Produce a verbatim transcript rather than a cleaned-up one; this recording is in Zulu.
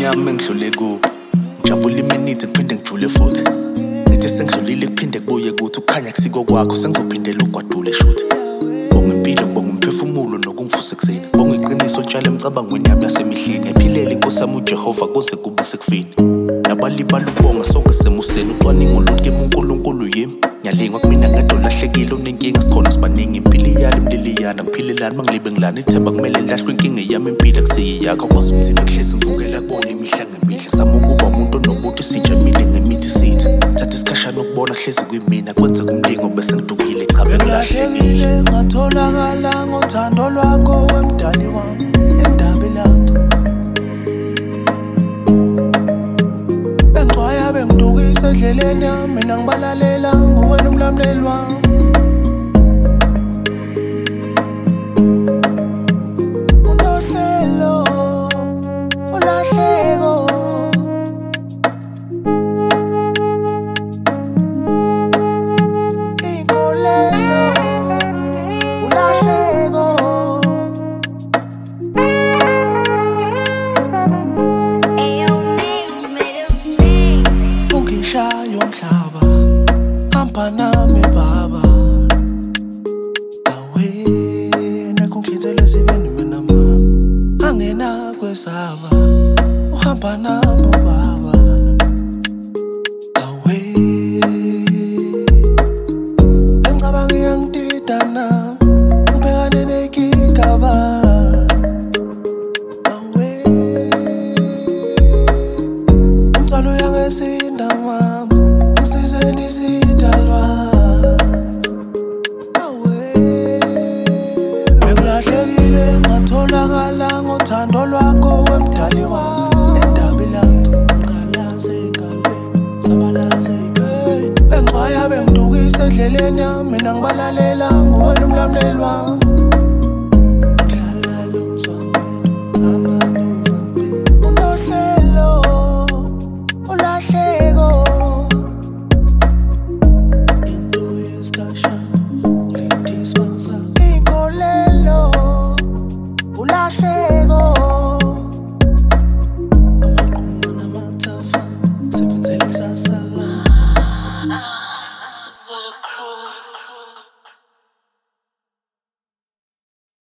yami engidlule kubo ngijabula iminithe ngiphinde ngijule futhi ngithi sengidlulile kuphinde kubuye kuthi ukukhanya kusiko kwakho sengizophindela ugwadule shuthi bonga impilo bonga umphefumulo nokungivusa ekuseni bonga iqiniso litshale emicabangweni yami yasemihleni ephilele inkosi yami uJehova kuze kube sekufini nabalibala ukubonga sonke semuseni ucwaningo lonke uNkulunkulu yimi ngiyalingwa kumina ngadolahlekile unenkinga sikhona sibaningi impilo iyali mliliyana ngiphilelani mangilibe ngilana ithemba kumele lahlwe inkinga yami impilo akusiyakho kwazi umzimba kuhlezi ngivukela kubona imihla ngemihle sama ukuba umuntu onobuthi sijamile ngemithi sithi thatha isikhashana ukubona kuhlezi kwimina kwenza kumlingo bese ngidukile cha bekulahlekile ngatholakala ngothando lwakho wemdali wami endabe lapho bengcwaya bengidukisa endleleni yami mina ngibalalela ngowena umlamleli wami unohlelo ulahleko inkolelo ulahleko ungishayo umhlaba hamba nami baba awe nakungikhithele sibeni mina mama angena kwesaba uhamba nami baba awe ngicabanga ngiyangidida nami ngibhekane nekigaba awe umthwalo yangesinda mama usizeni sidalwa awe bekulahlekile ngatholakala ngothando lwakho wemdali wami endabe lapho ngqalazeka sabalazeka bengcwaya bengidukisa endleleni yami mina ngibalalela ngowena umlamleli wami